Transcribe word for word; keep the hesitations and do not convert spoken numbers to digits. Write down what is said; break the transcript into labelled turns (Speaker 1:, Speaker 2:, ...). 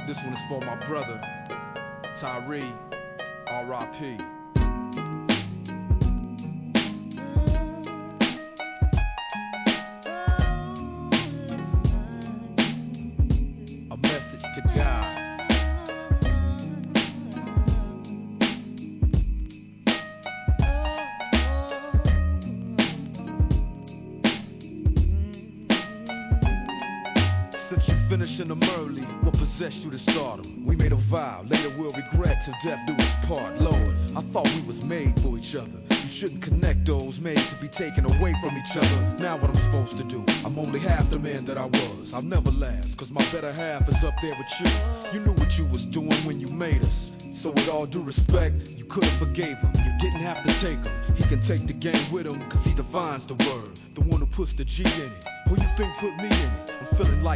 Speaker 1: This one is for my brother, Tyree, R I P A message to God. Since you finishing them early, what possessed you to stardom? We made a vow, later we'll regret till death do us part. Lord, I thought we was made for each other. You shouldn't connect those made to be taken away from each other. Now what I'm supposed to do? I'm only half the man that I was. I'll never last, cause my better half is up there with you. You knew what you was doing when you made us. So with all due respect, you could've forgave him. You didn't have to take him. He can take the game with him, cause he defines the word. The one who puts the G in it. Who you think put me in it? I'm feeling like